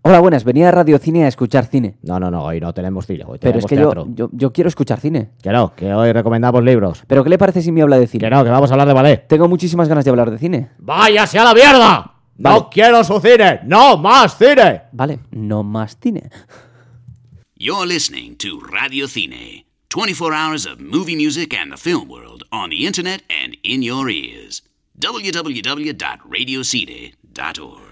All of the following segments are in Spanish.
Hola, buenas. Venía a Radio Cine a escuchar cine. No, hoy no tenemos cine, hoy Pero tenemos es que teatro. yo quiero escuchar cine. Que hoy recomendamos libros. ¿Pero qué le parece si me habla de cine? Que vamos a hablar de ballet. Tengo muchísimas ganas de hablar de cine. ¡Váyase a la mierda! Vale. ¡No quiero su cine! ¡No más cine! Vale, no más cine. You're listening to Radio Cine, 24 hours of movie music and the film world on the internet and in your ears. www.radiocine.org.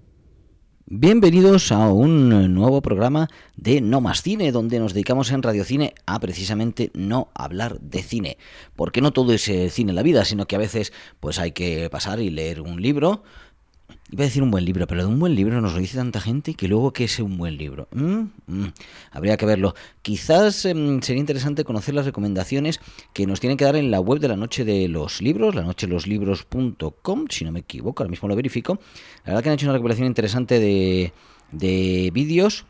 Bienvenidos a un nuevo programa de No Más Cine, donde nos dedicamos en Radio Cine a precisamente no hablar de cine. Porque no todo es cine en la vida, sino que a veces pues hay que pasar y leer un libro. Iba a decir un buen libro, pero de un buen libro nos lo dice tanta gente que luego ¿qué es un buen libro? Habría que verlo. Quizás sería interesante conocer las recomendaciones que nos tienen que dar en la web de La Noche de los Libros, lanochedeloslibros.com, si no me equivoco, ahora mismo lo verifico. La verdad que han hecho una recopilación interesante de vídeos.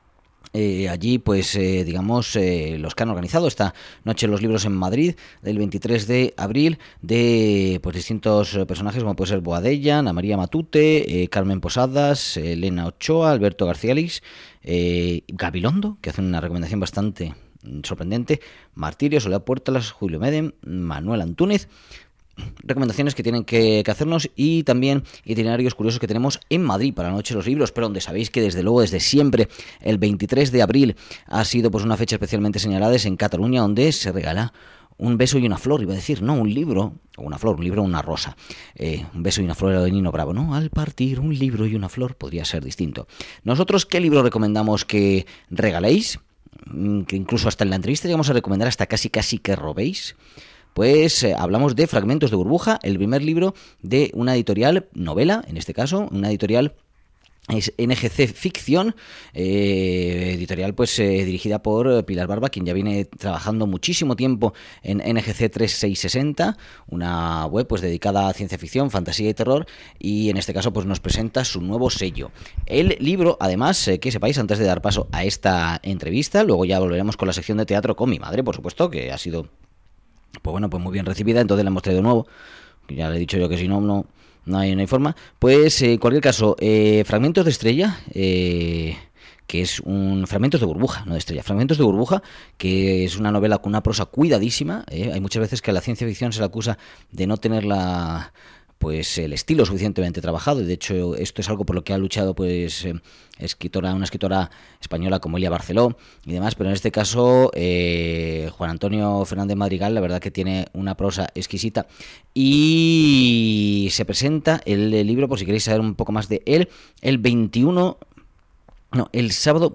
Allí pues digamos los que han organizado esta Noche de los Libros en Madrid del 23 de abril de pues distintos personajes como puede ser Boadella, Ana María Matute, Carmen Posadas, Elena Ochoa, Alberto García Lix, Gabilondo, que hacen una recomendación bastante sorprendente, Martirio, Soledad Puertas, Julio Medem, Manuel Antúnez. Recomendaciones que tienen que hacernos y también itinerarios curiosos que tenemos en Madrid para la Noche de los Libros, pero donde sabéis que desde luego, desde siempre, el 23 de abril ha sido pues una fecha especialmente señalada, es en Cataluña, donde se regala un beso y una flor, iba a decir, no, un libro, o una flor, un libro o una rosa. Un beso y una flor era de Nino Bravo, ¿no? Al partir un libro y una flor podría ser distinto. Nosotros, ¿qué libro recomendamos que regaléis? Que incluso hasta en la entrevista llegamos a recomendar hasta casi que robéis. Pues hablamos de Fragmentos de Burbuja, el primer libro de una editorial, novela, en este caso, una editorial es NGC Ficción, editorial pues dirigida por Pilar Barba, quien ya viene trabajando muchísimo tiempo en NGC 3660, una web pues dedicada a ciencia ficción, fantasía y terror, y en este caso pues nos presenta su nuevo sello. El libro, además, que sepáis antes de dar paso a esta entrevista, luego ya volveremos con la sección de teatro con mi madre, por supuesto, que ha sido pues bueno, pues muy bien recibida, entonces la hemos traído de nuevo, que ya le he dicho yo que si no hay forma. Pues en cualquier caso, Fragmentos de Estrella, que es un Fragmentos de Burbuja, no de Estrella, Fragmentos de Burbuja, que es una novela con una prosa cuidadísima. Hay muchas veces que a la ciencia ficción se le acusa de no tener pues el estilo suficientemente trabajado, y de hecho esto es algo por lo que ha luchado pues una escritora española como Elia Barceló y demás, pero en este caso Juan Antonio Fernández Madrigal, la verdad que tiene una prosa exquisita, y se presenta el libro, por si queréis saber un poco más de él, el sábado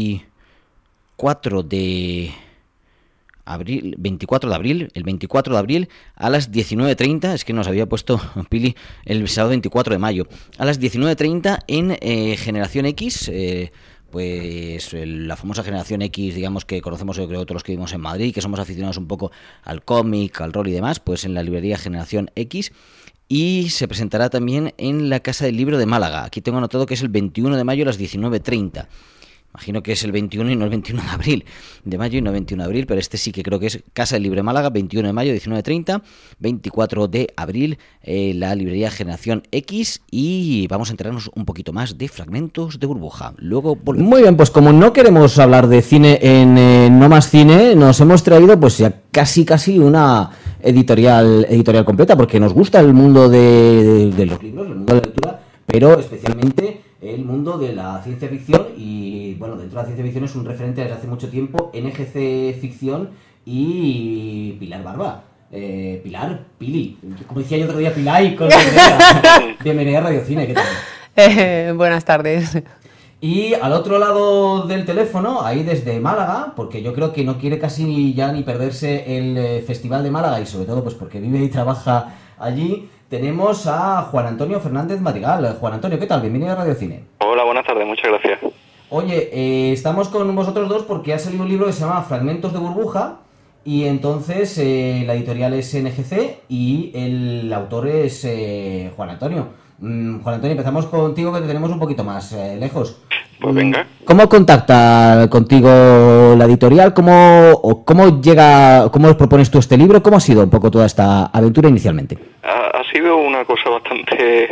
24 de abril, el 24 de abril a las 19:30, es que nos había puesto Pili el sábado 24 de mayo, a las 19:30 en Generación X, pues la famosa Generación X, digamos, que conocemos yo creo todos los que vivimos en Madrid, que somos aficionados un poco al cómic, al rol y demás, pues en la librería Generación X. Y se presentará también en la Casa del Libro de Málaga. Aquí tengo anotado que es el 21 de mayo a las 19:30. Imagino que es el 21 y no el 21 de mayo y no el 21 de abril, pero este sí que creo que es Casa del Libro Málaga, 21 de mayo, 19:30, 24 de abril, la librería Generación X, y vamos a enterarnos un poquito más de Fragmentos de Burbuja. Luego volvemos. Muy bien, pues como no queremos hablar de cine en No Más Cine, nos hemos traído pues ya casi una editorial completa, porque nos gusta el mundo de los libros, el mundo de la lectura, pero especialmente el mundo de la ciencia ficción, y bueno, dentro de la ciencia ficción es un referente desde hace mucho tiempo, NGC Ficción y Pilar Barba. Pili, como decía yo otro día, Pilay, bienvenida a Radio Cine, ¿qué tal? Buenas tardes. Y al otro lado del teléfono, ahí desde Málaga, porque yo creo que no quiere casi ya ni perderse el Festival de Málaga, y sobre todo pues porque vive y trabaja allí, tenemos a Juan Antonio Fernández Madrigal. Juan Antonio, ¿qué tal? Bienvenido a Radio Cine. Hola, buenas tardes, muchas gracias. Oye, estamos con vosotros dos porque ha salido un libro que se llama Fragmentos de Burbuja, y entonces la editorial es NGC y el autor es Juan Antonio. Juan Antonio, empezamos contigo, que te tenemos un poquito más lejos. Pues venga. ¿Cómo contacta contigo la editorial? ¿Cómo os propones tú este libro? ¿Cómo ha sido un poco toda esta aventura inicialmente? Ha sido una cosa bastante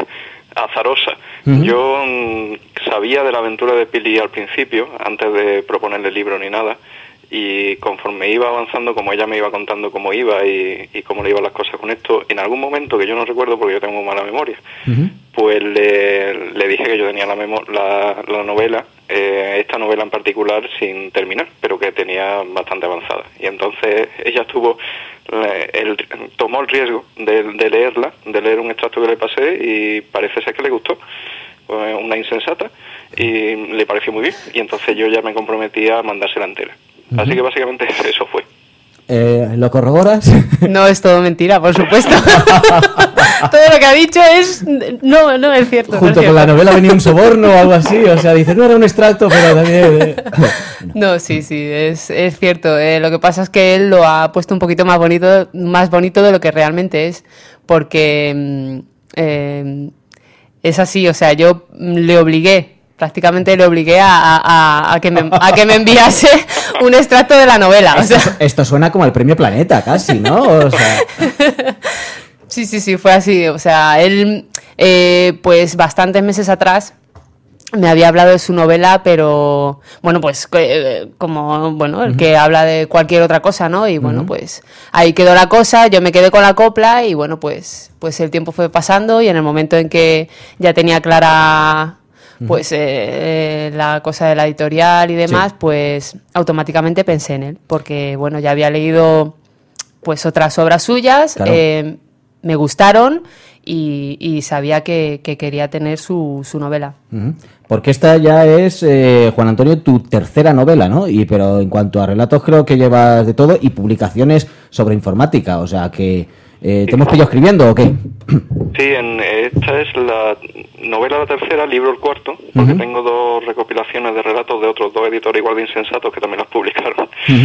azarosa. Yo sabía de la aventura de Pili al principio, antes de proponerle el libro ni nada, y conforme iba avanzando, como ella me iba contando cómo iba y cómo le iban las cosas con esto, en algún momento, que yo no recuerdo porque yo tengo mala memoria, pues le dije que yo tenía la novela, esta novela en particular, sin terminar, pero que tenía bastante avanzada. Y entonces ella tomó el riesgo de leerla, de leer un extracto que le pasé, y parece ser que le gustó. Una insensata, y le pareció muy bien, y entonces yo ya me comprometí a mandársela entera. Así que básicamente eso fue. ¿Lo corroboras? No, es todo mentira, por supuesto. Todo lo que ha dicho es... No es cierto. Junto con la novela venía un soborno o algo así, o sea, dice, no era un extracto, pero también... No, sí, es cierto. Lo que pasa es que él lo ha puesto un poquito más bonito de lo que realmente es, porque es así, o sea, yo prácticamente le obligué a que me enviase un extracto de la novela. O sea. Esto suena como el Premio Planeta, casi, ¿no? O sea... Sí, fue así. O sea, él, pues bastantes meses atrás me había hablado de su novela, pero bueno, pues como el que habla de cualquier otra cosa, ¿no? Y bueno, pues ahí quedó la cosa, yo me quedé con la copla y bueno, pues el tiempo fue pasando y en el momento en que ya tenía clara pues la cosa de la editorial y demás, pues automáticamente pensé en él, porque bueno, ya había leído pues otras obras suyas, claro. Me gustaron y sabía que quería tener su novela. Porque esta ya es, Juan Antonio, tu tercera novela, ¿no? Pero en cuanto a relatos creo que llevas de todo y publicaciones sobre informática, o sea que... ¿te hemos pillado escribiendo o qué? Sí, esta es la novela la tercera, libro el cuarto, porque tengo dos recopilaciones de relatos de otros dos editores igual de insensatos que también las publicaron.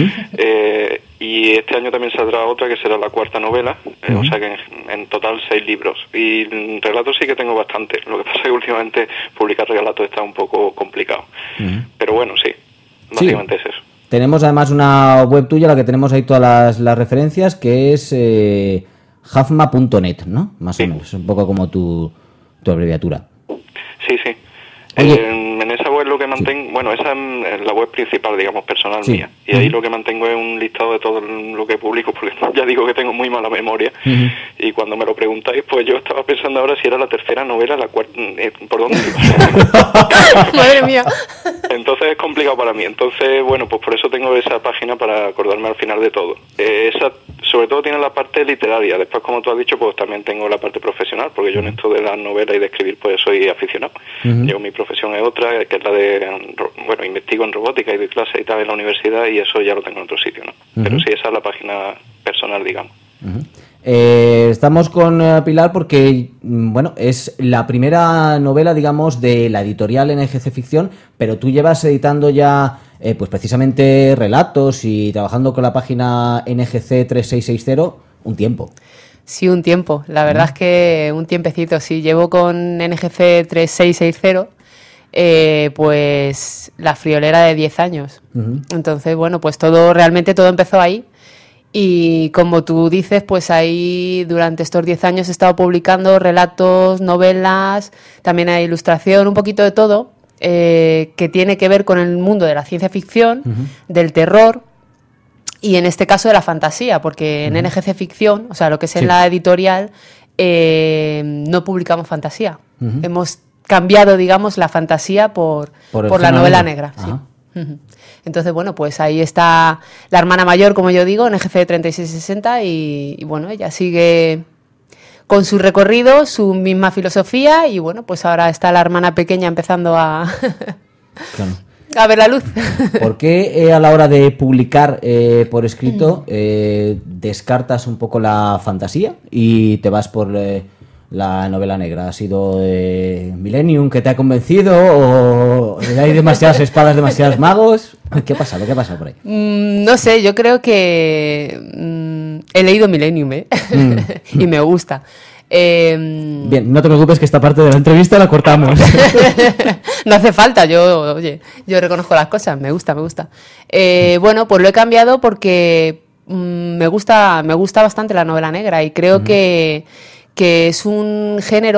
Y este año también saldrá otra que será la cuarta novela, o sea que en total 6 libros. Y relatos sí que tengo bastante, lo que pasa es que últimamente publicar relatos está un poco complicado. Pero bueno, sí, básicamente es eso. Tenemos además una web tuya, la que tenemos ahí todas las referencias, que es... Jafma.net, ¿no? Más o menos, es un poco como tu abreviatura. Sí. En esa web lo que mantengo, bueno, esa es la web principal, digamos, personal mía. Y ahí lo que mantengo es un listado de todo lo que publico, porque ya digo que tengo muy mala memoria. Y cuando me lo preguntáis, pues yo estaba pensando ahora si era la tercera novela, la cuarta... ¿Por dónde iba? Madre mía. Entonces es complicado para mí. Entonces, bueno, pues por eso tengo esa página para acordarme al final de todo. Esa, sobre todo, tiene la parte literaria. Después, como tú has dicho, pues también tengo la parte profesional, porque yo en esto de las novelas y de escribir, pues soy aficionado. Yo mi profesión es otra, que es la de, bueno, investigo en robótica y doy clases y tal en la universidad, y eso ya lo tengo en otro sitio, ¿no? Pero sí, esa es la página personal, digamos. Estamos con Pilar porque, bueno, es la primera novela, digamos, de la editorial NGC Ficción, pero tú llevas editando ya, pues precisamente relatos y trabajando con la página NGC 3660 un tiempo. Sí, un tiempo. La verdad es que un tiempecito, sí. Llevo con NGC 3660, pues la friolera de 10 años. Entonces, bueno, pues realmente todo empezó ahí. Y como tú dices, pues ahí durante estos 10 años he estado publicando relatos, novelas, también hay ilustración, un poquito de todo, que tiene que ver con el mundo de la ciencia ficción, del terror y en este caso de la fantasía, porque en NGC Ficción, o sea, lo que es en la editorial, no publicamos fantasía. Hemos cambiado, digamos, la fantasía por la novela negra. Sí. Entonces, bueno, pues ahí está la hermana mayor, como yo digo, en NGC 3660 y bueno, ella sigue con su recorrido, su misma filosofía y bueno, pues ahora está la hermana pequeña empezando a ver la luz. ¿Por qué a la hora de publicar por escrito descartas un poco la fantasía y te vas por la novela negra? ¿Ha sido Millennium que te ha convencido o hay demasiadas espadas, demasiados magos? ¿Qué ha pasado? ¿Qué ha pasado por ahí? No sé, yo creo que he leído Millennium y me gusta. Bien, no te preocupes que esta parte de la entrevista la cortamos. No hace falta, yo reconozco las cosas, me gusta. Bueno, pues lo he cambiado porque me gusta bastante la novela negra y creo que es un género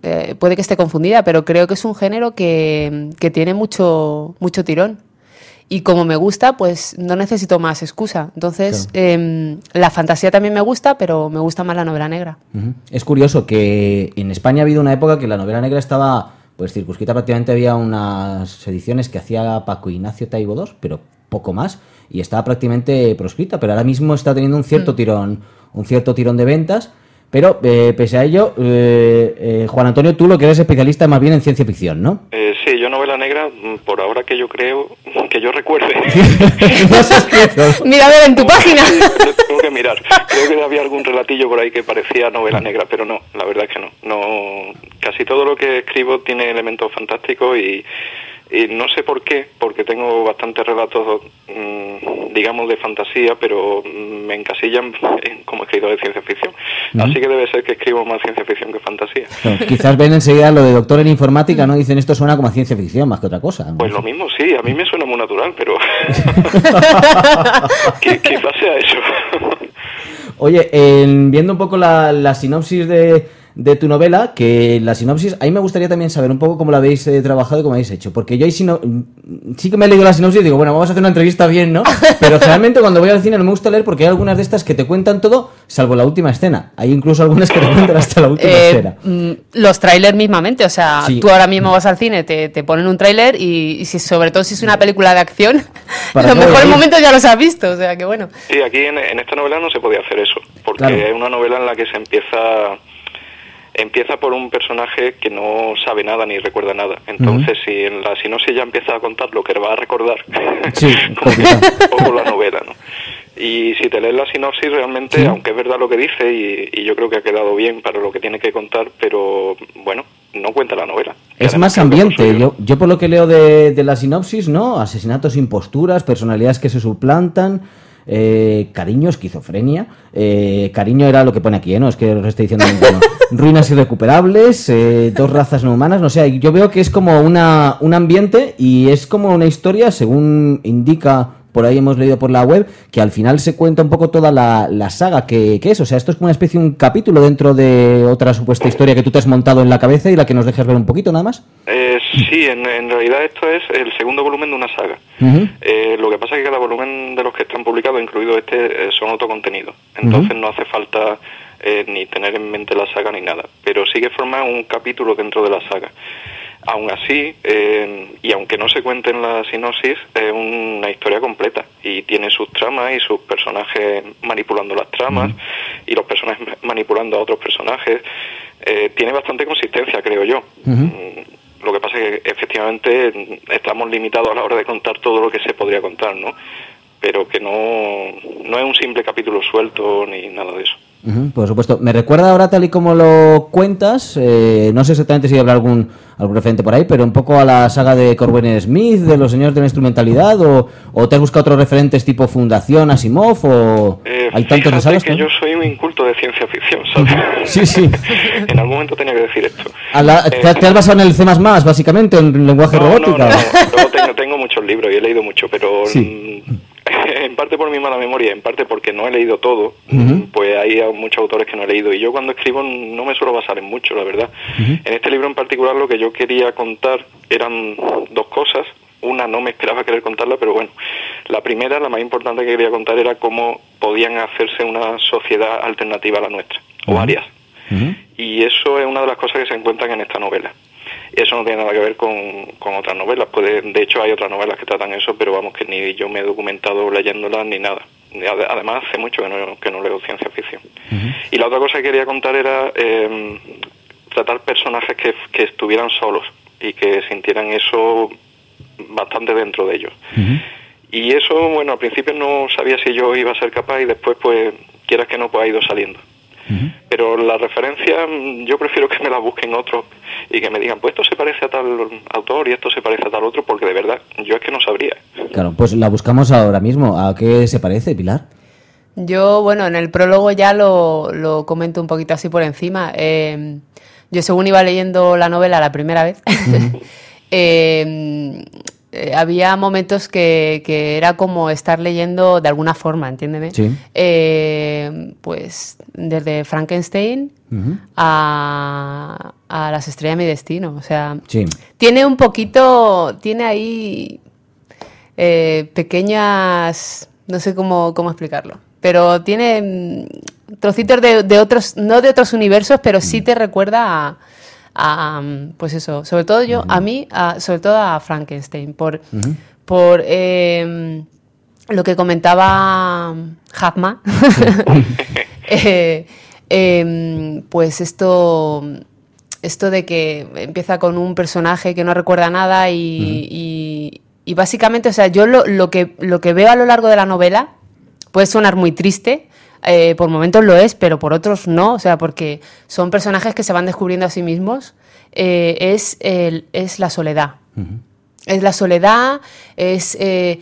puede que esté confundida, pero creo que es un género que tiene mucho tirón. Y como me gusta, pues no necesito más excusa. Entonces, claro. La fantasía también me gusta, pero me gusta más la novela negra. Uh-huh. Es curioso que en España ha habido una época que la novela negra estaba pues circunscrita, prácticamente había unas ediciones que hacía Paco Ignacio Taibo II, pero poco más, y estaba prácticamente proscrita, pero ahora mismo está teniendo un cierto tirón de ventas. Pero, pese a ello, Juan Antonio, tú lo que eres especialista más bien en ciencia ficción, ¿no? Sí, yo novela negra, por ahora que yo recuerde. Mira, a ver, en tu página. Sí, tengo que mirar. Creo que había algún relatillo por ahí que parecía novela negra, pero no, la verdad es que no. Casi todo lo que escribo tiene elementos fantásticos y no sé por qué, porque tengo bastantes relatos, digamos, de fantasía, pero me encasillan como escritor de ciencia ficción. Uh-huh. Así que debe ser que escribo más ciencia ficción que fantasía. Bueno, quizás ven enseguida lo de doctor en informática, ¿no? Dicen, esto suena como a ciencia ficción más que otra cosa, ¿no? Pues lo mismo, sí, a mí me suena muy natural, pero quizás sea eso. Oye, viendo un poco la sinopsis de tu novela, que la sinopsis, ahí me gustaría también saber un poco cómo la habéis trabajado y cómo habéis hecho, porque yo sí que me he leído la sinopsis y digo, bueno, vamos a hacer una entrevista bien, ¿no? Pero realmente cuando voy al cine no me gusta leer porque hay algunas de estas que te cuentan todo, salvo la última escena. Hay incluso algunas que te cuentan hasta la última escena. Los trailers mismamente, o sea, sí. Tú ahora mismo vas al cine, te ponen un trailer y sobre todo si es una película de acción, los mejores momentos ya los has visto, o sea, que bueno. Sí, aquí en esta novela no se podía hacer eso, porque claro. Es una novela en la que se empieza por un personaje que no sabe nada ni recuerda nada. Entonces, si en la sinopsis ya empieza a contar lo que va a recordar, sí, como un poco la novela, ¿no? Y si te lees la sinopsis, realmente, sí. Aunque es verdad lo que dice, y yo creo que ha quedado bien para lo que tiene que contar, pero bueno, no cuenta la novela. Es más ambiente. Yo por lo que leo de la sinopsis, ¿no? Asesinatos sin posturas, personalidades que se suplantan. Cariño, esquizofrenia. Cariño era lo que pone aquí, ¿no? Es que os estoy diciendo bueno, ruinas irrecuperables, dos razas no humanas, no sé, yo veo que es como un ambiente y es como una historia, según indica, por ahí hemos leído por la web, que al final se cuenta un poco toda la saga que es, o sea, esto es como una especie de un capítulo dentro de otra supuesta historia que tú te has montado en la cabeza y la que nos dejas ver un poquito nada más. Sí, en realidad esto es el segundo volumen de una saga. Uh-huh. Lo que pasa es que cada volumen de los que están publicados, incluido son autocontenidos. Entonces no hace falta ni tener en mente la saga ni nada. Pero sí que forma un capítulo dentro de la saga. Aún así, y aunque no se cuente en la sinopsis, es una historia completa. Y tiene sus tramas y sus personajes manipulando las tramas uh-huh. y los personajes manipulando a otros personajes. Tiene bastante consistencia, creo yo. Uh-huh. Lo que pasa es que efectivamente estamos limitados a la hora de contar todo lo que se podría contar, ¿no? Pero que no es un simple capítulo suelto ni nada de eso. Uh-huh, por supuesto. Me recuerda ahora, tal y como lo cuentas, no sé exactamente si habrá algún referente por ahí, pero un poco a la saga de Corben Smith, de los señores de la instrumentalidad, o te has buscado otros referentes tipo Fundación, Asimov, o hay tantos de sagas, que ¿no? Yo soy un inculto de ciencia ficción, ¿sabes? Sí. En algún momento tenía que decir esto. ¿Te has basado en el C++, básicamente, en lenguaje robótica? No, tengo muchos libros y he leído mucho, pero... Sí. En parte por mi mala memoria, en parte porque no he leído todo, uh-huh. Pues hay muchos autores que no he leído y yo cuando escribo no me suelo basar en mucho, la verdad. Uh-huh. En este libro en particular lo que yo quería contar eran dos cosas. Una no me esperaba querer contarla, pero bueno, la primera, la más importante que quería contar era cómo podían hacerse una sociedad alternativa a la nuestra, uh-huh. o varias. Uh-huh. Y eso es una de las cosas que se encuentran en esta novela. Y eso no tiene nada que ver con otras novelas. De hecho, hay otras novelas que tratan eso, pero vamos, que ni yo me he documentado leyéndolas ni nada. Además, hace mucho que no leo ciencia ficción. Uh-huh. Y la otra cosa que quería contar era tratar personajes que estuvieran solos y que sintieran eso bastante dentro de ellos. Uh-huh. Y eso, bueno, al principio no sabía si yo iba a ser capaz y después, pues, quieras que no, pues ha ido saliendo. Uh-huh. Pero la referencia yo prefiero que me la busquen otros y que me digan, pues esto se parece a tal autor y esto se parece a tal otro, porque de verdad yo es que no sabría. Claro, pues la buscamos ahora mismo. ¿A qué se parece, Pilar? Yo, bueno, en el prólogo ya lo comento un poquito así por encima. Yo según iba leyendo la novela la primera vez, uh-huh. había momentos que era como estar leyendo de alguna forma, entiéndeme. Sí. Pues desde Frankenstein a Las estrellas de mi destino. O sea, Sí. tiene ahí pequeñas, no sé cómo explicarlo, pero tiene trocitos de otros, no de otros universos, pero sí te recuerda pues eso, sobre todo sobre todo a Frankenstein, por lo que comentaba Hafma, pues esto de que empieza con un personaje que no recuerda nada y básicamente, o sea, yo lo que veo a lo largo de la novela puede sonar muy triste, por momentos lo es, pero por otros no, o sea, porque son personajes que se van descubriendo a sí mismos, es la soledad. Es la soledad, es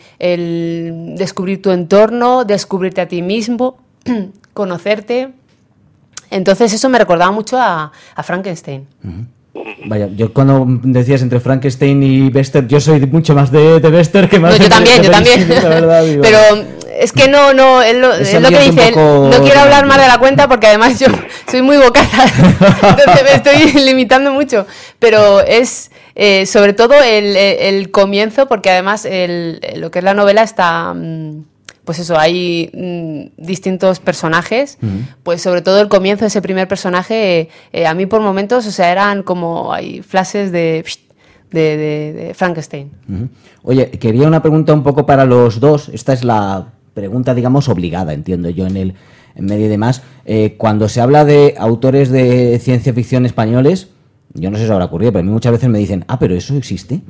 el descubrir tu entorno, descubrirte a ti mismo, conocerte. Entonces eso me recordaba mucho a Frankenstein. Vaya, yo cuando decías entre Frankenstein y Bester, yo soy mucho más de Bester que más No, yo también. La verdad, digo. Pero es que no, es lo que dice él. No quiero hablar más de la cuenta porque además yo soy muy bocata, entonces me estoy limitando mucho. Pero es sobre todo el comienzo, porque además lo que es la novela está... Pues eso, hay distintos personajes, pues sobre todo el comienzo de ese primer personaje, a mí por momentos, o sea, eran como, hay flashes de Frankenstein. Oye, quería una pregunta un poco para los dos, esta es la pregunta, digamos, obligada, entiendo yo, en medio y demás. Cuando se habla de autores de ciencia ficción españoles, yo no sé si os habrá ocurrido, pero a mí muchas veces me dicen, pero ¿eso existe?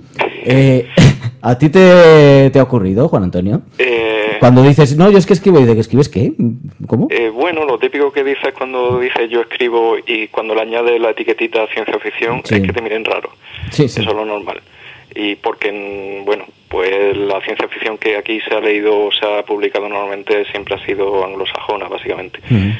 ¿A ti te ha ocurrido, Juan Antonio? Cuando dices, no, yo es que escribo, y de que escribes, ¿qué? ¿Cómo? Bueno, lo típico que dices cuando dices yo escribo y cuando le añades la etiquetita ciencia ficción Sí. es que te miren raro. Sí. Eso es lo normal. Y porque, bueno, pues la ciencia ficción que aquí se ha leído o se ha publicado normalmente siempre ha sido anglosajona, básicamente.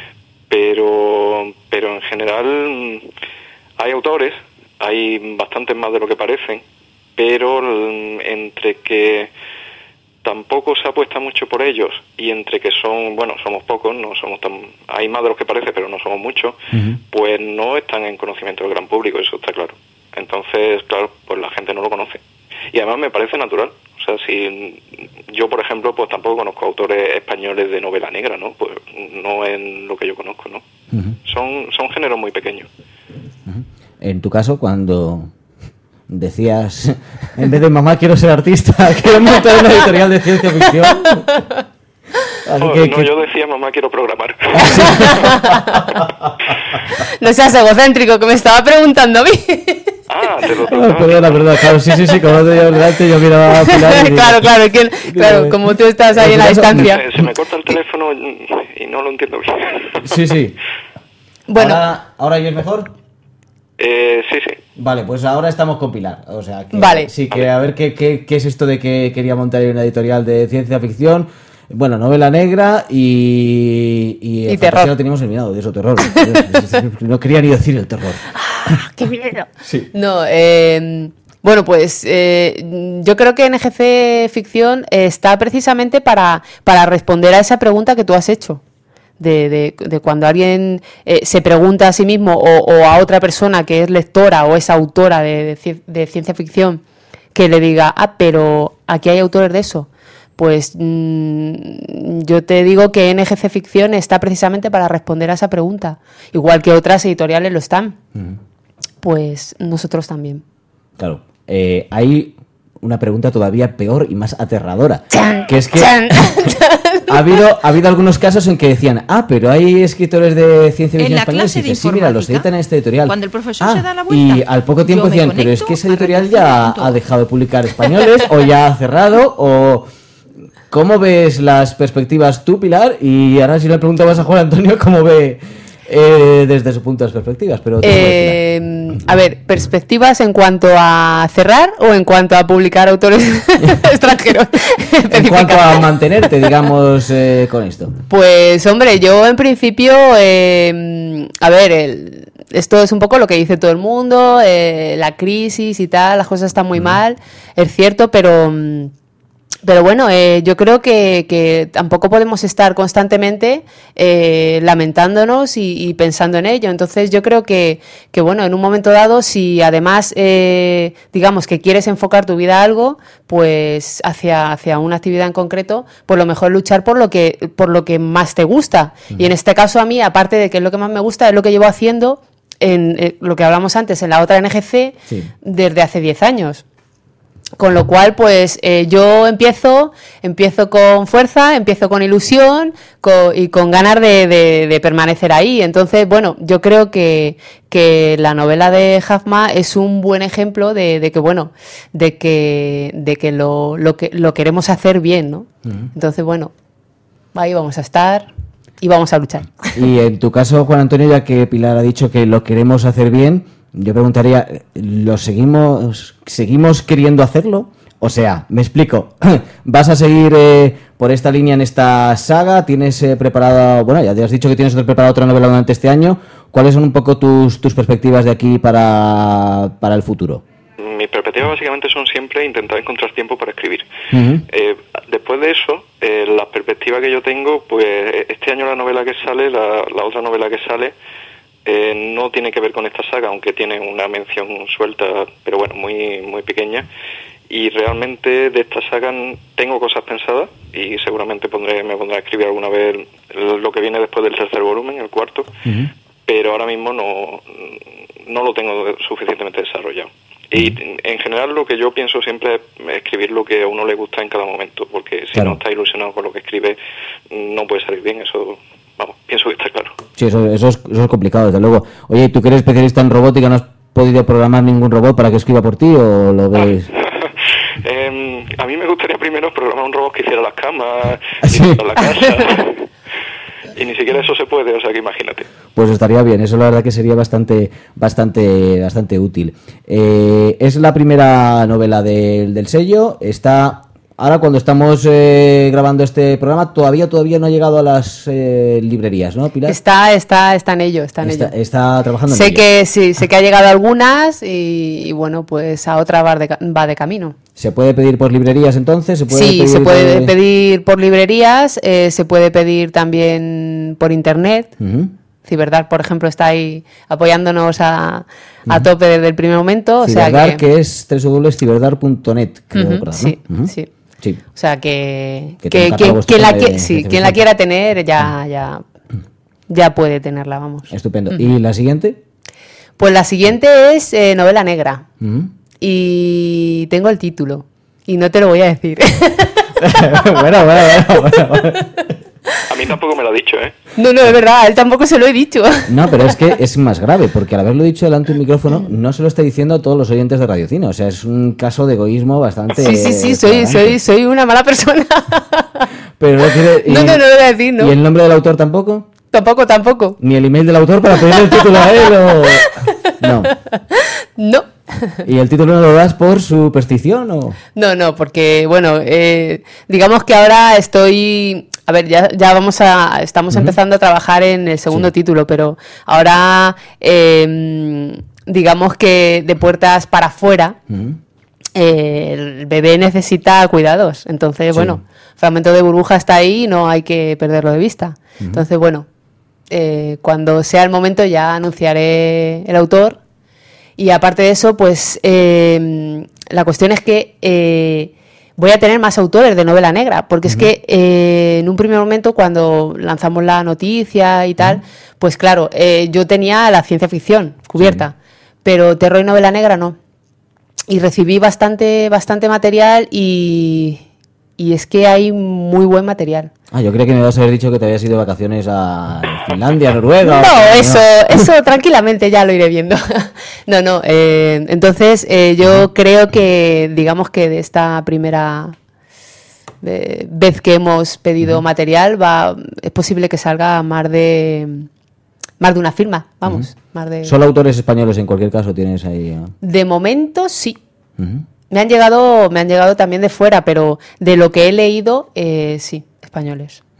Pero en general hay autores, hay bastantes más de lo que parecen, pero entre que tampoco se apuesta mucho por ellos y entre que somos pocos, no somos hay más de los que parece, pero no somos muchos, pues no están en conocimiento del gran público, eso está claro. Entonces, claro, pues la gente no lo conoce. Y además me parece natural. O sea, si yo, por ejemplo, pues tampoco conozco autores españoles de novela negra, ¿no? Pues no es lo que yo conozco, ¿no? Son géneros muy pequeños. En tu caso, cuando decías, en vez de mamá quiero ser artista, quiero montar una editorial de ciencia ficción. Yo decía mamá quiero programar. No seas egocéntrico, que me estaba preguntando a mí. Te lo preguntaba. Perdona, claro, sí, como te llevo delante, yo miraba a Pilar y claro, como tú estás ahí en la distancia. Se me corta el teléfono y no lo entiendo bien. Sí. Bueno. ¿Ahora ya es mejor? Sí. Vale, pues ahora estamos con Pilar. O sea, que, vale. Sí, que a ver qué es esto de que quería montar una editorial de ciencia ficción. Bueno, novela negra y terror. Lo teníamos eliminado, de eso, terror. No quería ni decir el terror. ¡Qué miedo! Sí. No, bueno, pues yo creo que NGC Ficción está precisamente para responder a esa pregunta que tú has hecho. De cuando alguien se pregunta a sí mismo o a otra persona que es lectora o es autora de ciencia ficción, que le diga, pero aquí hay autores de eso. Pues yo te digo que NGC Ficción está precisamente para responder a esa pregunta. Igual que otras editoriales lo están. Pues nosotros también. Claro. Hay una pregunta todavía peor y más aterradora. ¡Chan! Que es que ¡Chan! ha habido algunos casos en que decían, pero hay escritores de ciencia ficción españoles y dices, sí, mira, los editan en esta editorial. Cuando el profesor se da la vuelta, y al poco tiempo decían, pero es que esa editorial ya ha dejado de publicar españoles o ya ha cerrado o... ¿Cómo ves las perspectivas tú, Pilar? Y ahora si le preguntabas a Juan Antonio, ¿cómo ve desde su punto las perspectivas? Pero a ver, ¿perspectivas en cuanto a cerrar o en cuanto a publicar autores extranjeros? En cuanto a mantenerte, digamos, con esto. Pues, hombre, yo en principio, a ver, esto es un poco lo que dice todo el mundo, la crisis y tal, las cosas están muy mal, es cierto, pero bueno, yo creo que tampoco podemos estar constantemente lamentándonos y pensando en ello. Entonces yo creo que bueno, en un momento dado, si además digamos que quieres enfocar tu vida a algo, pues hacia una actividad en concreto, pues lo mejor es luchar por lo que más te gusta. Y en este caso a mí, aparte de que es lo que más me gusta, es lo que llevo haciendo en lo que hablamos antes en la otra NGC desde hace 10 años. Con lo cual, pues yo empiezo con fuerza, empiezo con ilusión y con ganas de permanecer ahí. Entonces, bueno, yo creo que la novela de Jafma es un buen ejemplo de que lo queremos hacer bien, ¿no? Entonces, bueno, ahí vamos a estar y vamos a luchar. Y en tu caso, Juan Antonio, ya que Pilar ha dicho que lo queremos hacer bien, yo preguntaría, ¿lo seguimos queriendo hacerlo? O sea, me explico, ¿vas a seguir por esta línea en esta saga? ¿Tienes preparado, bueno, ya te has dicho que tienes preparado otra novela durante este año? ¿Cuáles son un poco tus perspectivas de aquí para el futuro? Mis perspectivas básicamente son siempre intentar encontrar tiempo para escribir. Después de eso, la perspectiva que yo tengo, pues este año la novela que sale, la otra novela que sale, no tiene que ver con esta saga, aunque tiene una mención suelta, pero bueno, muy muy pequeña. Y realmente de esta saga tengo cosas pensadas y seguramente me pondré a escribir alguna vez lo que viene después del tercer volumen, el cuarto, pero ahora mismo no lo tengo suficientemente desarrollado. Y en general lo que yo pienso siempre es escribir lo que a uno le gusta en cada momento, porque si no está ilusionado con lo que escribe, no puede salir bien, eso... Vamos, pienso que está claro. Sí, eso es complicado, desde luego. Oye, ¿tú que eres especialista en robótica, no has podido programar ningún robot para que escriba por ti o lo ves? A mí me gustaría primero programar un robot que hiciera las camas y la casa. Y ni siquiera eso se puede, o sea que imagínate. Pues estaría bien, eso la verdad que sería bastante útil. Es la primera novela del sello, está... Ahora cuando estamos grabando este programa todavía no ha llegado a las librerías, ¿no, Pilar? Está en ello, Está trabajando en ello. Sé que ha llegado a algunas y bueno, pues a otra va de camino. ¿Se puede pedir por librerías entonces? Se puede pedir por librerías, se puede pedir también por internet. Ciberdar, por ejemplo, está ahí apoyándonos a tope desde el primer momento. Ciberdar, que es www.ciberdar.net, creo, ¿verdad? Sí, ¿no? sí. Sí. O sea quien la quiera tener ya puede tenerla, vamos. Estupendo. ¿Y la siguiente? Pues la siguiente es novela negra. Y tengo el título y no te lo voy a decir. Bueno. A mí tampoco me lo ha dicho, ¿eh? No, es verdad, a él tampoco se lo he dicho. No, pero es que es más grave, porque al haberlo dicho delante de un micrófono, no se lo está diciendo a todos los oyentes de Radio Cine. O sea, es un caso de egoísmo bastante... Sí, soy una mala persona. Pero no quiere... No lo voy a decir, ¿no? ¿Y el nombre del autor tampoco? Tampoco. ¿Ni el email del autor para pedirle el título a él o...? No. ¿Y el título no lo das por superstición o...? No, porque, bueno, digamos que ahora estoy... A ver, ya estamos empezando a trabajar en el segundo título, pero ahora, digamos que de puertas para afuera, el bebé necesita cuidados. Entonces, bueno, Fragmento de burbuja está ahí y no hay que perderlo de vista. Entonces, bueno, cuando sea el momento ya anunciaré el autor. Y aparte de eso, pues la cuestión es que voy a tener más autores de novela negra, porque es que en un primer momento, cuando lanzamos la noticia y tal, pues claro, yo tenía la ciencia ficción cubierta, pero terror y novela negra no. Y recibí bastante material y es que hay muy buen material. Yo creo que me ibas a haber dicho que te habías ido de vacaciones a Finlandia, Noruega... No, eso tranquilamente ya lo iré viendo. No, entonces yo creo que, digamos que de esta primera vez que hemos pedido material, es posible que salga más de una firma, vamos. ¿Solo autores españoles en cualquier caso tienes ahí? De momento sí. Me han llegado también de fuera, pero de lo que he leído, sí, españoles.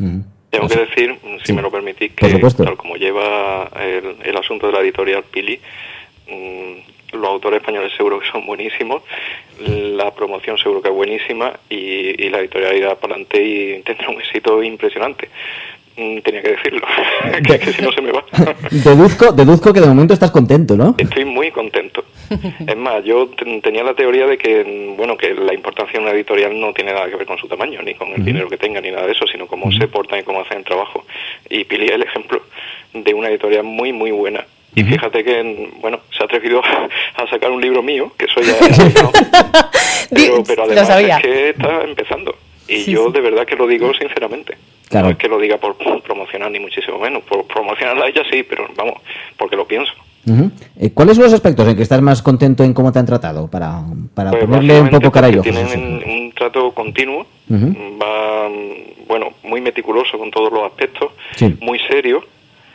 Tengo que decir, si Sí. me lo permitís, Por que supuesto. tal como lleva el asunto de la editorial Pili, los autores españoles seguro que son buenísimos, la promoción seguro que es buenísima y la editorial irá para adelante y tendrá un éxito impresionante. Tenía que decirlo, que si no se me va. Deduzco que de momento estás contento, ¿no? Estoy muy contento. Es más, yo tenía la teoría de que, bueno, que la importancia de una editorial no tiene nada que ver con su tamaño, ni con el dinero que tenga, ni nada de eso, sino cómo se portan y cómo hacen el trabajo. Y Pili es el ejemplo de una editorial muy, muy buena. Y fíjate que, bueno, se ha atrevido a sacar un libro mío, que eso ya es... ¿no? pero Lo además sabía. es que está empezando. Y Sí, yo sí. de verdad que lo digo sinceramente. Claro. No es que lo diga por promocionar, ni muchísimo menos. Por promocionarla a ella sí, pero vamos, porque lo pienso. Ujú. ¿Cuáles son los aspectos en que estás más contento en cómo te han tratado? Para Pues ponerle un poco básicamente cara y porque ojos. tienen un trato continuo, Ujú. va, bueno, muy meticuloso con todos los aspectos, Sí. muy serio,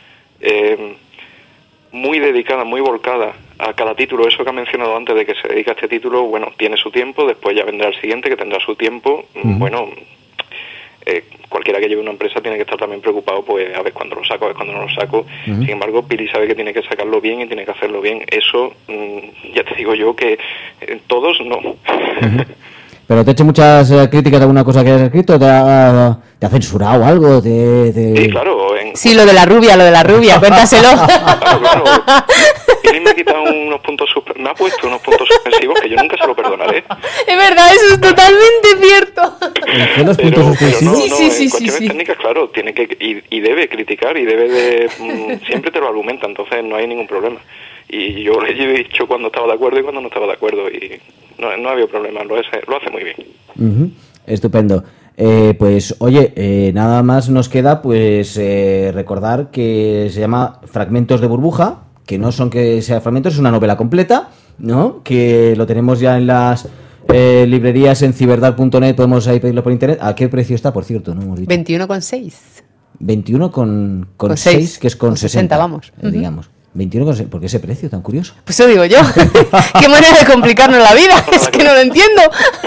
muy dedicada, muy volcada a cada título. Eso que ha mencionado antes de que se dedica a este título, bueno, tiene su tiempo, después ya vendrá el siguiente que tendrá su tiempo. Bueno, cualquiera que lleve una empresa tiene que estar también preocupado, pues a ver cuándo lo saco, a ver cuándo no lo saco. Sin embargo, Pili sabe que tiene que sacarlo bien y tiene que hacerlo bien. Eso, ya te digo yo que todos no. ¿Pero te he hecho muchas críticas de alguna cosa que has escrito? ¿Te ha censurado algo? Sí, claro. Sí, lo de la rubia, cuéntaselo. Claro. Pili me ha quitado unos puntos, me ha puesto unos puntos suspensivos que yo nunca se lo perdonaré. Es verdad, eso es totalmente cierto. ¿Qué los puntos suspensivos? Sí, sí, sí, en sí, cuestiones sí. técnicas, claro, tiene que y debe criticar y debe de siempre te lo argumenta, entonces no hay ningún problema. Y yo le he dicho cuando estaba de acuerdo y cuando no estaba de acuerdo y no había problema, lo hace muy bien. Ujú. Estupendo. Pues oye, nada más nos queda pues recordar que se llama Fragmentos de burbuja, que no son que sea fragmentos, es una novela completa, ¿no? Que lo tenemos ya en las librerías en ciberdar.net, podemos ahí pedirlo por internet. ¿A qué precio está, por cierto? No hemos dicho. 21,6. 21 con Con 6, seis. que es con Con 60, 60, vamos. digamos. 21 con 6, ¿por qué ese precio tan curioso? Pues eso digo yo. Qué manera de complicarnos la vida. Es que no lo entiendo.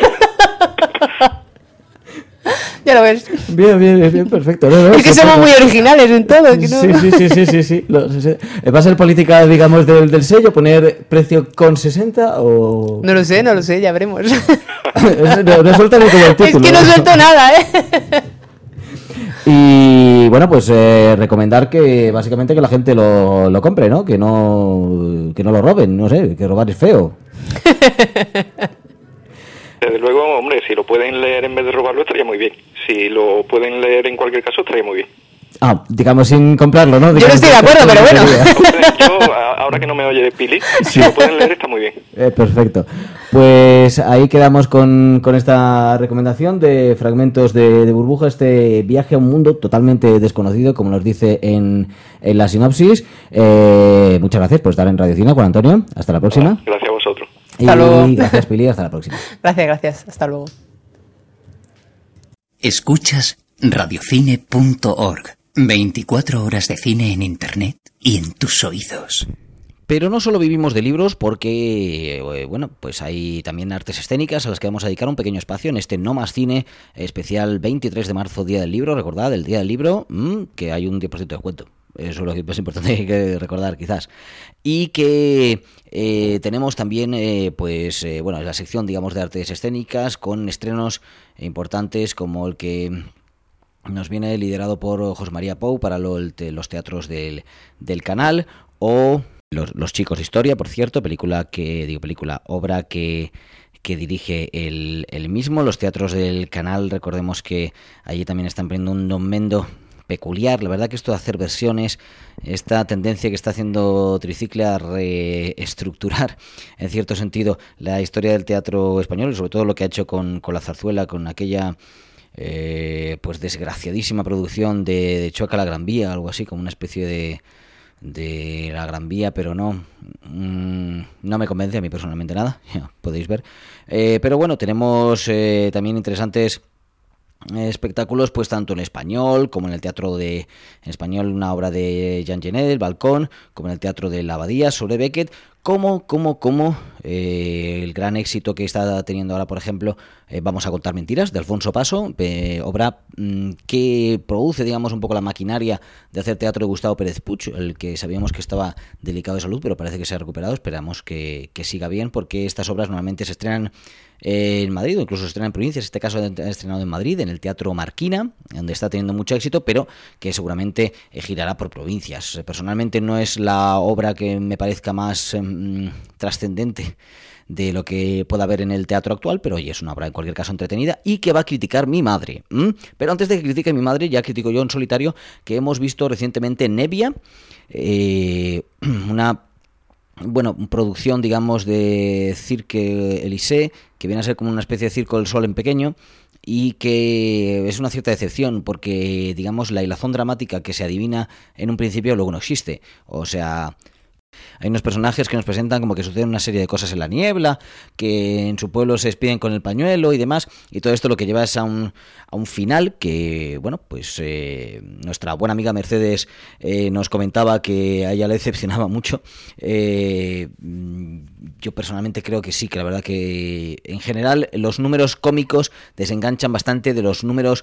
Ya lo ves. Bien, perfecto. No, Es que somos muy originales en todo. Que no... Sí. ¿Va a ser política, digamos, del sello poner precio con 60 o...? No lo sé, ya veremos. No suelta ni como el Es título. que no suelto nada, Y bueno, pues recomendar que básicamente que la gente lo compre, ¿no? Que no lo roben, no sé, que robar es feo. Desde luego, hombre, si lo pueden leer en vez de robarlo estaría muy bien. Si lo pueden leer en cualquier caso estaría muy bien. Ah, digamos sin comprarlo, ¿no? Yo no Digamos, estoy de acuerdo, pero bueno. Entonces, yo, ahora que no me oye Pili, si lo pueden leer está muy bien. Perfecto. Pues ahí quedamos con esta recomendación de Fragmentos de burbuja, este viaje a un mundo totalmente desconocido, como nos dice en la sinopsis. Muchas gracias por estar en Radio Cine, Juan Antonio. Hasta la próxima. Gracias a vosotros. Hasta luego. Gracias, Pili. Hasta la próxima. Gracias. Hasta luego. Escuchas radiocine.org. 24 horas de cine en internet y en tus oídos. Pero no solo vivimos de libros porque, bueno, pues hay también artes escénicas a las que vamos a dedicar un pequeño espacio en este No Más Cine especial 23 de marzo, Día del Libro. Recordad, el Día del Libro, que hay un 10% de descuento. Eso es lo que es importante que recordar, quizás. Y que tenemos también, bueno, la sección, digamos, de artes escénicas con estrenos importantes como el que nos viene liderado por José María Pou para los teatros del canal, o los Chicos de Historia, por cierto, obra que dirige él mismo. Los teatros del canal, recordemos que allí también están poniendo un nomendo peculiar. La verdad que esto de hacer versiones, esta tendencia que está haciendo Tricicle a reestructurar en cierto sentido la historia del teatro español, y sobre todo lo que ha hecho con la zarzuela, con aquella pues desgraciadísima producción de Chueca la Gran Vía, algo así como una especie de la Gran Vía, pero no me convence a mí personalmente nada, ya podéis ver, pero bueno, tenemos también interesantes espectáculos, pues tanto en español como en el teatro en español, una obra de Jean Genet, El Balcón, como en el teatro de la Abadía sobre Beckett, como el gran éxito que está teniendo ahora, por ejemplo, Vamos a contar mentiras, de Alfonso Paso, obra que produce, digamos, un poco la maquinaria de hacer teatro de Gustavo Pérez Puig, el que sabíamos que estaba delicado de salud, pero parece que se ha recuperado. Esperamos que siga bien, porque estas obras normalmente se estrenan en Madrid, o incluso se estrenan en provincias. En este caso han estrenado en Madrid, en el Teatro Marquina, donde está teniendo mucho éxito, pero que seguramente girará por provincias. Personalmente no es la obra que me parezca más trascendente de lo que pueda haber en el teatro actual, pero oye, es una obra en cualquier caso entretenida y que va a criticar mi madre. Pero antes de que critique mi madre, ya critico yo en solitario, que hemos visto recientemente Nevia, una producción, digamos, de Cirque Élysée, que viene a ser como una especie de Circo del Sol en pequeño, y que es una cierta decepción, porque, digamos, la hilazón dramática que se adivina en un principio luego no existe. O sea, hay unos personajes que nos presentan como que suceden una serie de cosas en la niebla, que en su pueblo se despiden con el pañuelo y demás, y todo esto lo que lleva es a un final que, bueno, pues nuestra buena amiga Mercedes nos comentaba que a ella le decepcionaba mucho. Yo personalmente creo que sí, que la verdad que en general los números cómicos desenganchan bastante de los números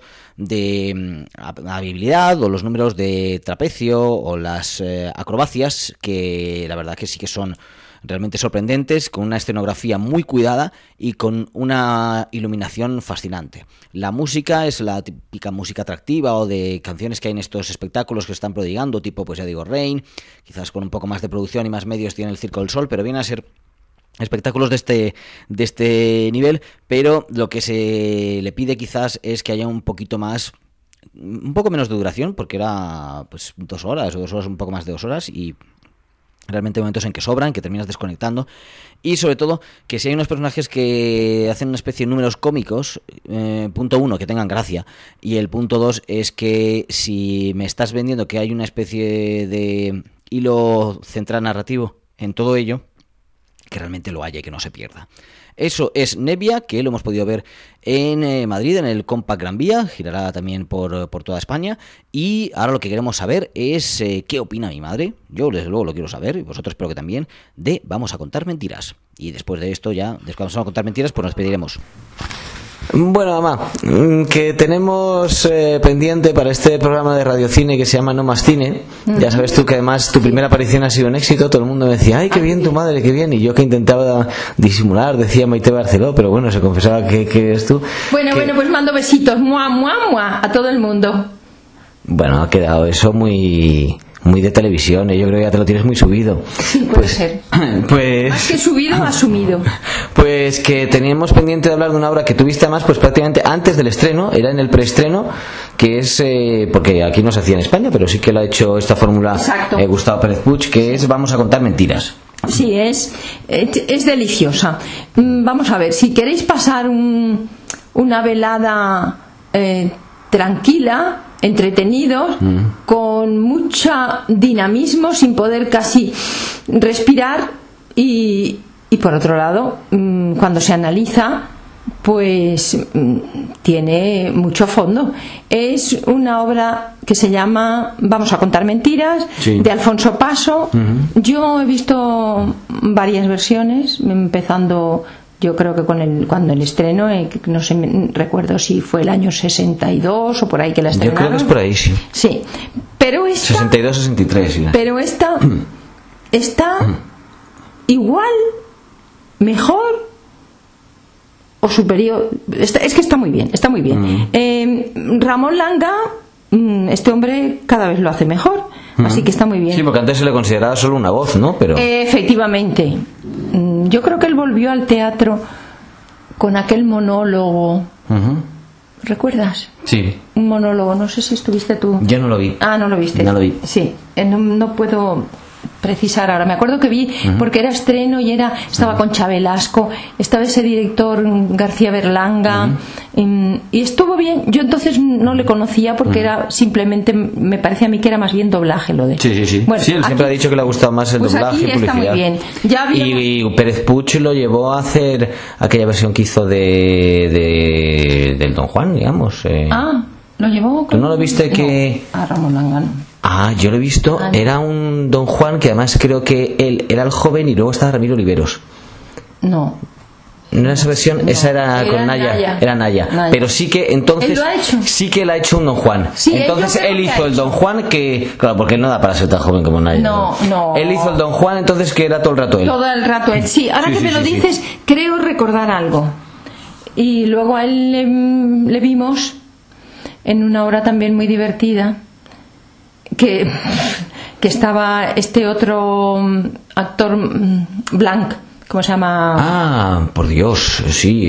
de habilidad o los números de trapecio o las acrobacias, que la verdad que sí que son realmente sorprendentes, con una escenografía muy cuidada y con una iluminación fascinante. La música es la típica música atractiva o de canciones que hay en estos espectáculos que están prodigando, tipo, pues ya digo, Rain, quizás con un poco más de producción y más medios tiene el Circo del Sol, pero viene a ser espectáculos de este nivel, pero lo que se le pide quizás es que haya un poco menos de duración, porque era pues 2 horas o 2 horas, un poco más de 2 horas, y realmente hay momentos en que sobran, que terminas desconectando, y sobre todo que si hay unos personajes que hacen una especie de números cómicos, punto 1, que tengan gracia, y el punto 2 es que si me estás vendiendo que hay una especie de hilo central narrativo en todo ello, que realmente lo haya y que no se pierda. Eso es Nevia, que lo hemos podido ver en Madrid, en el Compact Gran Vía, girará también por toda España, y ahora lo que queremos saber es qué opina mi madre. Yo desde luego lo quiero saber, y vosotros espero que también, de Vamos a contar mentiras. Y después de esto ya, después de Vamos a contar mentiras, pues nos despediremos. Bueno, mamá, que tenemos pendiente para este programa de radiocine que se llama No Más Cine. Ya sabes tú que además tu primera aparición ha sido un éxito. Todo el mundo me decía, ay, qué bien tu madre, qué bien. Y yo que intentaba disimular, decía Maite Barceló, pero bueno, se confesaba que eres tú. Bueno, pues mando besitos, muah, muah, muah, a todo el mundo. Bueno, ha quedado eso muy de televisión, yo creo que ya te lo tienes muy subido. Sí, puede ser. Pues más que subido, asumido. Pues que teníamos pendiente de hablar de una obra que tuviste además pues prácticamente antes del estreno, era en el preestreno, que es, porque aquí no se hacía en España, pero sí que lo ha hecho esta fórmula Gustavo Pérez Puig, que es Vamos a contar mentiras. Sí, es deliciosa. Vamos a ver, si queréis pasar una velada tranquila, entretenidos, con mucho dinamismo, sin poder casi respirar, y por otro lado, cuando se analiza, pues tiene mucho fondo. Es una obra que se llama Vamos a contar mentiras, sí, de Alfonso Paso. Yo he visto varias versiones, empezando, yo creo que cuando el estreno, no sé, recuerdo si fue el año 62 o por ahí que la estrenaron. Yo creo que es por ahí, sí. Sí, pero esta 62-63, sí. Pero esta está igual, mejor o superior. Es que está muy bien, está muy bien. Ramón Langa, este hombre cada vez lo hace mejor, así que está muy bien. Sí, porque antes se le consideraba solo una voz, ¿no? Pero efectivamente. Yo creo que él volvió al teatro con aquel monólogo. ¿Recuerdas? Sí. Un monólogo, no sé si estuviste tú. Yo no lo vi. Ah, no lo viste. No lo vi. Sí, no puedo precisar ahora. Me acuerdo que vi, porque era estreno y estaba Concha Velasco, estaba ese director García Berlanga, y estuvo bien. Yo entonces no le conocía porque era simplemente, me parece a mí que era más bien doblaje lo de. Sí. Bueno, sí, él siempre ha dicho que le ha gustado más el doblaje y publicidad. Está muy bien. Y Pérez Puig lo llevó a hacer aquella versión que hizo del Don Juan, digamos. Lo llevó. ¿Tú no lo viste que a Ramón Langa? Ah, yo lo he visto. Era un Don Juan que además creo que él era el joven y luego estaba Ramiro Oliveros. No. No era esa versión, no, esa era con Naya. Era Naya. Pero sí que entonces. ¿Él lo ha hecho? Sí que él ha hecho un Don Juan. Sí, entonces él hizo el Don Juan que. Claro, porque él no da para ser tan joven como Naya. No. Él hizo el Don Juan entonces que era todo el rato él. Todo el rato él. Sí, ahora que me lo dices, creo recordar algo. Y luego a él le vimos en una obra también muy divertida que estaba este otro actor Blanc. ¿Cómo se llama? Ah, por Dios, sí.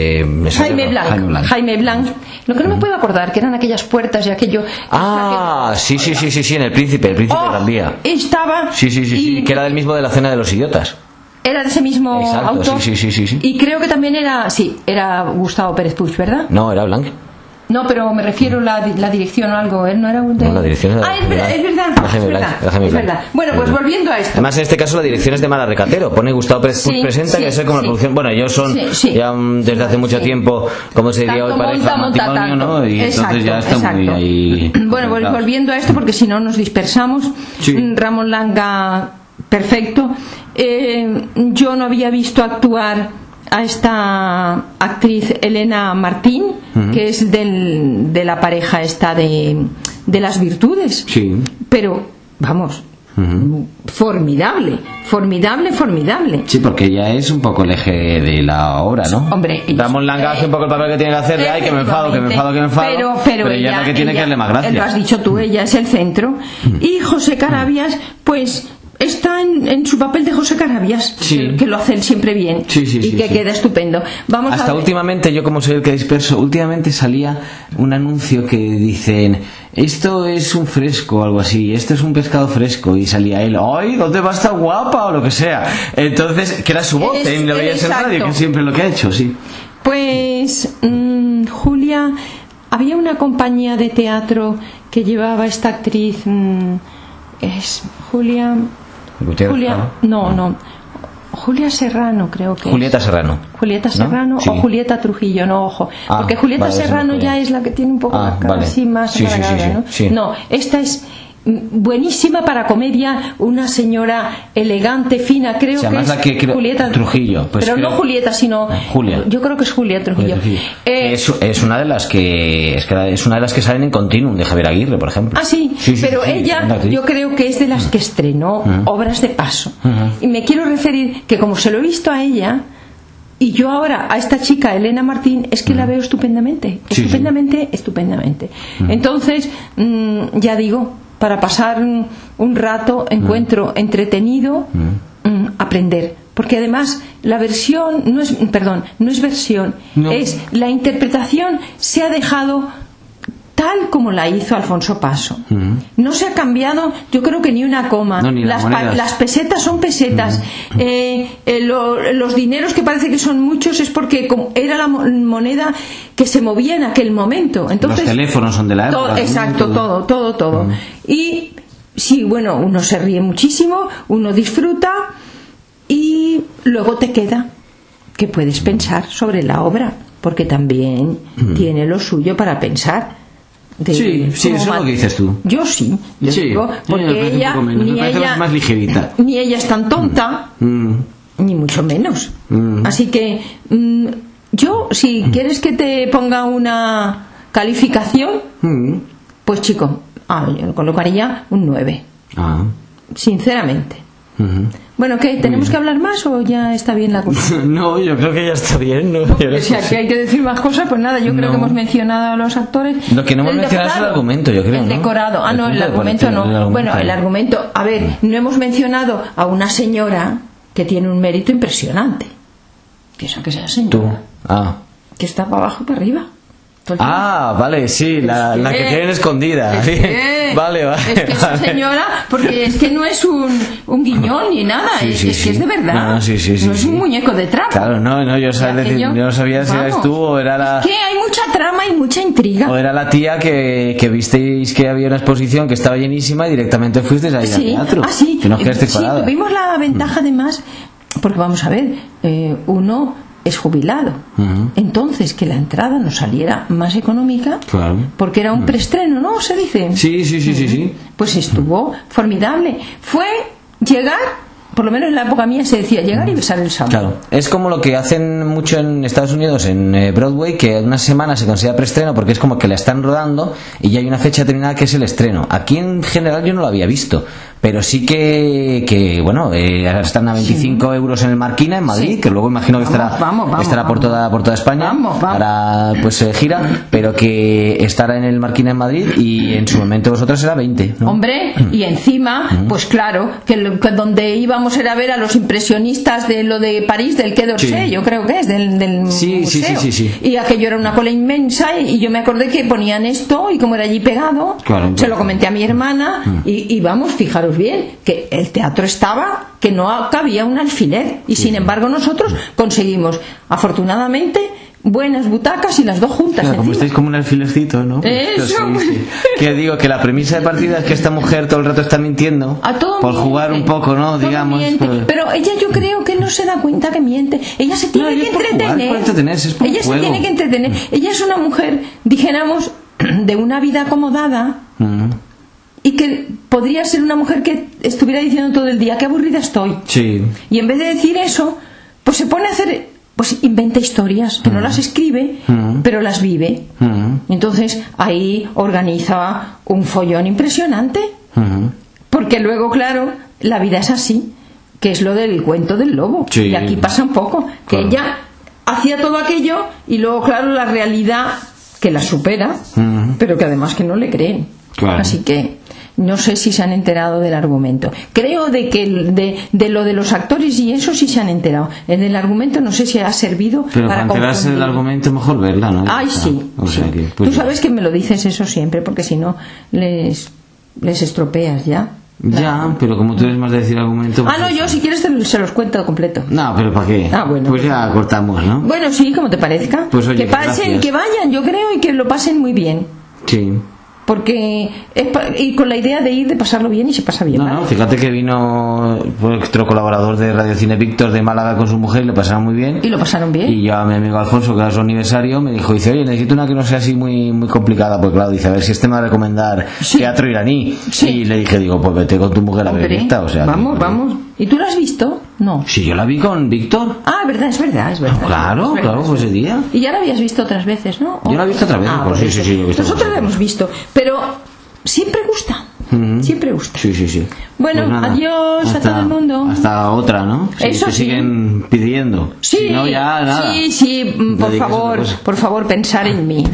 Jaime Blanc. Lo que no me puedo acordar, que eran aquellas puertas y aquello. Ah, sí, en El Príncipe de Gran Vía. Estaba. Sí, que era del mismo de La Cena de los Idiotas. Era de ese mismo Exacto, autor. Sí. Y creo que también era Gustavo Pérez Puig, ¿verdad? No, era Blanc. No, pero me refiero a la dirección o algo. Él no era un de... No, la dirección era es verdad. Bueno, pues volviendo a esto. Además, en este caso la dirección es de Mara Recatero. Pone Gustavo Pérez Puig presenta, que es como la producción. Bueno, ellos son ya desde hace mucho tiempo, como se diría hoy, pareja, matrimonio, ¿no? Y entonces ya está muy ahí. Bueno, volviendo a esto, porque si no nos dispersamos. Ramón Langa, perfecto. Yo no había visto actuar a esta actriz Elena Martín, que es de la pareja esta de Las Virtudes. Sí. Pero, vamos, formidable. Sí, porque ella es un poco el eje de la obra, ¿no? Hombre, Ramón Langa hace un poco el papel que tiene que hacer de ay, que me enfado. Pero ella es la que tiene que darle más gracia. Lo has dicho tú, ella es el centro. Y José Carabias, pues está en su papel de José Carabias, que lo hace él siempre bien y que queda estupendo. Hasta últimamente, yo como soy el que disperso, últimamente salía un anuncio que dicen esto es un fresco o algo así, esto es un pescado fresco, y salía él, ¡ay, dónde va a estar guapa! o lo que sea. Entonces, que era su voz, lo veías en radio, que es siempre lo que ha hecho, sí. Pues Julia, había una compañía de teatro que llevaba esta actriz, es Julia Serrano, creo que Julieta Serrano. ¿No? Sí. O Julieta Trujillo, no, ojo, porque Julieta Serrano ya es la que tiene un poco la cara así más amargada, ¿no? Sí. No, esta es buenísima para comedia, una señora elegante, fina, creo que es Julieta Trujillo, pues pero no Julieta, sino Julia. Yo creo que es Julia Trujillo. Es una de las que salen en Continuum de Javier Aguirre, por ejemplo. Sí, pero ella yo creo que es de las que estrenó obras de paso. Y me quiero referir que como se lo he visto a ella, y yo ahora a esta chica Elena Martín, es que la veo estupendamente. Entonces, ya digo, para pasar un rato encuentro entretenido, aprender, porque además la versión no es versión, es la interpretación, se ha dejado tal como la hizo Alfonso Paso. No se ha cambiado, yo creo que ni una coma. Las pesetas son pesetas. Los dineros que parece que son muchos es porque era la moneda que se movía en aquel momento. Entonces, los teléfonos son de la época. Exacto, todo. Y sí, bueno, uno se ríe muchísimo, uno disfruta y luego te queda que puedes pensar sobre la obra, porque también tiene lo suyo para pensar. Sí, eso es lo que dices tú. Yo sí, digo, porque ella más ligerita. Ni ella es tan tonta, ni mucho menos. Así que yo, si quieres que te ponga una calificación, pues chico, yo colocaría un 9. Sinceramente. Bueno, ¿qué? ¿Tenemos que hablar más o ya está bien la cosa? No, yo creo que ya está bien, ¿no? O sea, que hay que decir más cosas, pues nada, yo creo que hemos mencionado a los actores. Lo que no hemos mencionado es el argumento, yo creo, el decorado. ¿no? El argumento no. Bueno, el argumento, a ver, no hemos mencionado a una señora que tiene un mérito impresionante. Pienso que sea señora. Que está para abajo y para arriba. Vale, sí, la que tienen escondida. Vale. Es que esa señora, porque es que no es un guiñón ni nada, que es de verdad. No es un muñeco de trapo. Claro, yo no sabía si eras tú o era la... Es que hay mucha trama y mucha intriga. O era la tía que visteis que había una exposición que estaba llenísima y directamente fuisteis ahí al teatro. Sí, que no quedasteis parados. Tuvimos la ventaja además, porque vamos a ver, uno es jubilado. Entonces, que la entrada nos saliera más económica, Claro. porque era un preestreno, ¿no? Se dice. Sí. Pues estuvo formidable. Fue llegar, por lo menos en la época mía se decía llegar y besar el sábado. Claro, es como lo que hacen mucho en Estados Unidos, en Broadway, que una semana se considera preestreno porque es como que la están rodando y ya hay una fecha determinada que es el estreno. Aquí en general yo no lo había visto, pero sí que bueno, están a 25 euros en el Marquina en Madrid, Sí. que luego imagino que estará por toda España. Vamos. Ahora pues gira, pero que estará en el Marquina en Madrid y en su momento vosotros era 20, ¿no? Hombre, y encima, pues claro, que donde íbamos era ver a los impresionistas de lo de París, del Quai d'Orsay, Sí. yo creo que es, del Sí. museo. Y aquello era una cola inmensa y yo me acordé que ponían esto y como era allí pegado, Claro, se lo comenté a mi hermana y vamos, fijaros bien, que el teatro estaba, que no cabía un alfiler y sin embargo nosotros conseguimos, afortunadamente, buenas butacas y las dos juntas. Claro, como encima. estáis como un alfilercito, ¿no? Eso. Sí. Que digo que la premisa de partida es que esta mujer todo el rato está mintiendo A todo por miente. jugar un poco, ¿no? Todo Digamos. miente. Pero ella yo creo que no se da cuenta que miente. Ella se tiene No, que es por jugar, entretener. por entretenerse, es por Ella juego. se tiene que entretener. Ella es una mujer, dijéramos, de una vida acomodada y que podría ser una mujer que estuviera diciendo todo el día qué aburrida estoy. Sí. Y en vez de decir eso, pues se pone a hacer, pues inventa historias, que no las escribe, pero las vive. Entonces ahí organiza un follón impresionante. Porque luego, claro, la vida es así, que es lo del cuento del lobo. Sí. Y aquí pasa un poco, que Claro. ella hacía todo aquello y luego, claro, la realidad que la supera, pero que además que no le creen. Claro. Así que no sé si se han enterado del argumento. Creo de que de lo de los actores y eso sí se han enterado. El del argumento no sé si ha servido Pero para enterarse del confundir. argumento mejor verla, ¿no? Ay, sí. O sea sí. que, pues, Tú sabes que me lo dices eso siempre, porque si no les estropeas ya. Ya, pero como tú eres más de decir argumento... Ah, no, yo si quieres se los cuento completo. No, pero ¿para qué? Ah, bueno. Pues ya cortamos, ¿no? Bueno, sí, como te parezca. Pues oye, que pasen, gracias. que vayan, yo creo, y que lo pasen muy bien. Sí. Porque y con la idea de ir, de pasarlo bien, y se pasa bien. No, ¿vale? no, fíjate que vino otro colaborador de Radio Cine, Víctor, de Málaga, con su mujer y lo pasaron muy bien. Y lo pasaron bien. Y yo a mi amigo Alfonso, que era su aniversario, me dijo, dice, oye, necesito una que no sea así muy complicada, porque claro, dice, a ver si este me va a recomendar Sí. teatro iraní. Sí. Y le dije, digo, pues vete con tu mujer a ver Hombre, esta, o sea... vamos, que- vamos. ¿Y tú lo has visto? No. Sí, yo la vi con Víctor. Ah, es verdad. Claro, Es verdad. claro, pues ese día. Y ya la habías visto otras veces, ¿no? Yo la he visto otras veces, pues sí, eso. sí, lo he visto Nosotros muchas la hemos visto, pero siempre gusta. Siempre gusta. Sí. Bueno, Pues nada, adiós a todo el mundo. Hasta otra, ¿no? Si Eso te sí. siguen pidiendo. Sí, Si no, ya nada. sí, por Dedíquese a otra cosa. favor, pensar en mí.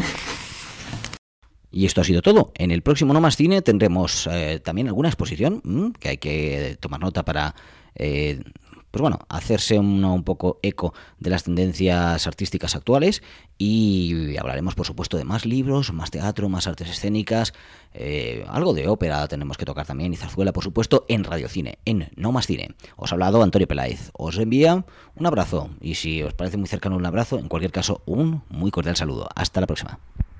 Y esto ha sido todo. En el próximo No Más Cine tendremos también alguna exposición que hay que tomar nota para pues bueno, hacerse un poco eco de las tendencias artísticas actuales, y hablaremos por supuesto de más libros, más teatro, más artes escénicas, algo de ópera tenemos que tocar también, y zarzuela por supuesto, en Radio Cine, en No Más Cine. Os ha hablado Antonio Peláez, os envía un abrazo, y si os parece muy cercano un abrazo, en cualquier caso un muy cordial saludo. Hasta la próxima.